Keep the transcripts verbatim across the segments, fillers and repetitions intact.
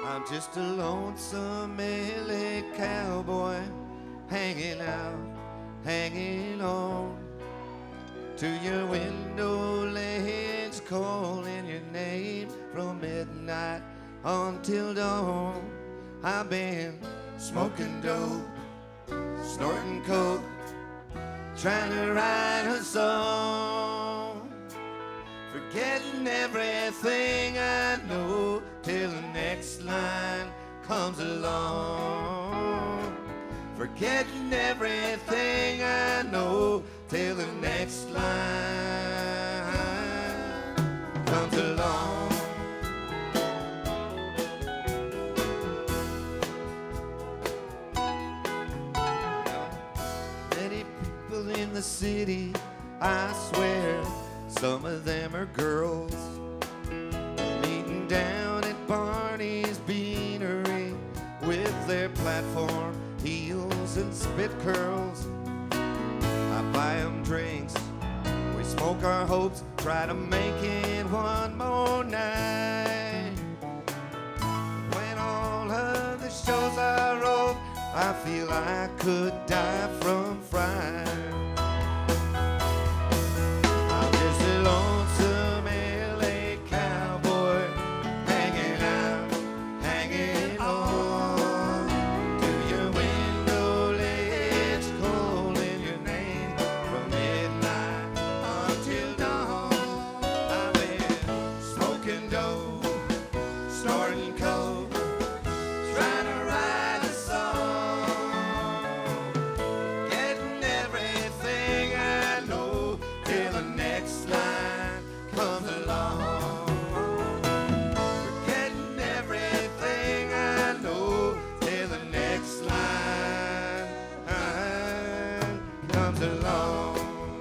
I'm just a lonesome L A cowboy, hanging out, hanging on to your window ledge, calling your name from midnight until dawn. I've been smoking dope, snorting coke, trying to write a song, forgetting everything I know till the next line comes along. Forgetting everything I know till the next line comes along. Many people in the city, I swear, some of them are girls, meeting down at Barney's Beanery with their platform heels and spit curls. I buy them drinks, we smoke our hopes, try to make it one more night. When all of the shows are over, I feel I could die from fright. I'm just a lonesome L A cowboy, hanging out, hanging on to your window ledge, calling your name from midnight until dawn. I've been smoking dope, snorting coke, trying to write a song, getting everything I know till the next line comes along. Forgetting everything I know till the next line comes along.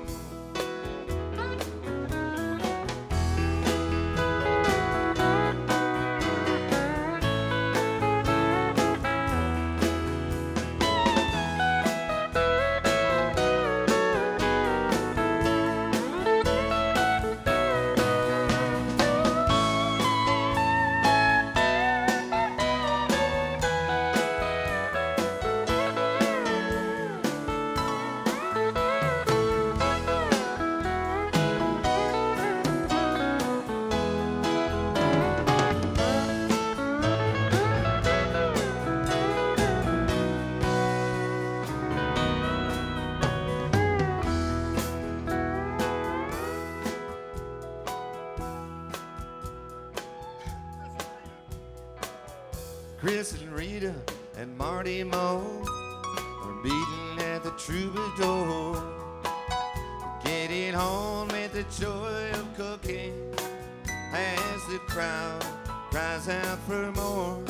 Chris and Rita and Marty Moe are meeting at the Troubadour, getting home with the joy of cooking as the crowd cries out for more.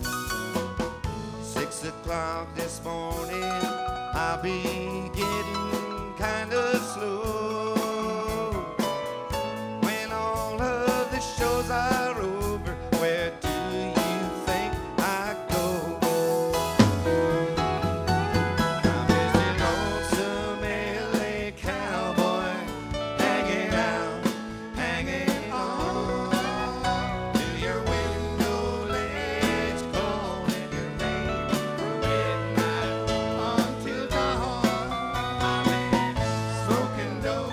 Six o'clock this morning, I'll be getting kind of slow. When all of the shows are over, where do you think I go? I'm just a lonesome L A cowboy, hanging out, hanging on to your window ledge, calling your name from midnight until dawn. I've been smoking dope,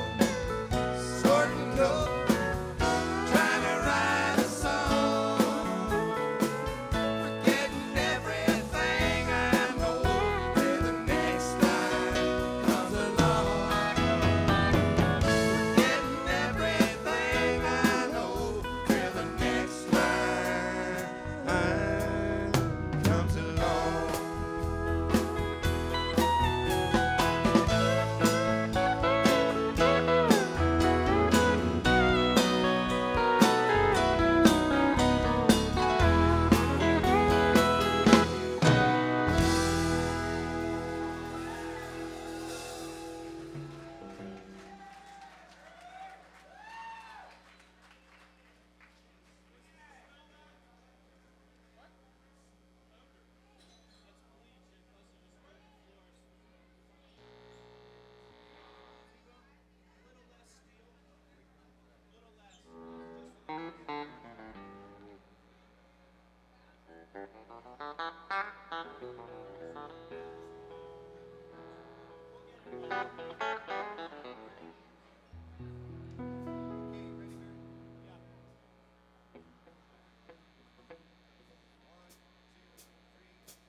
Thank you.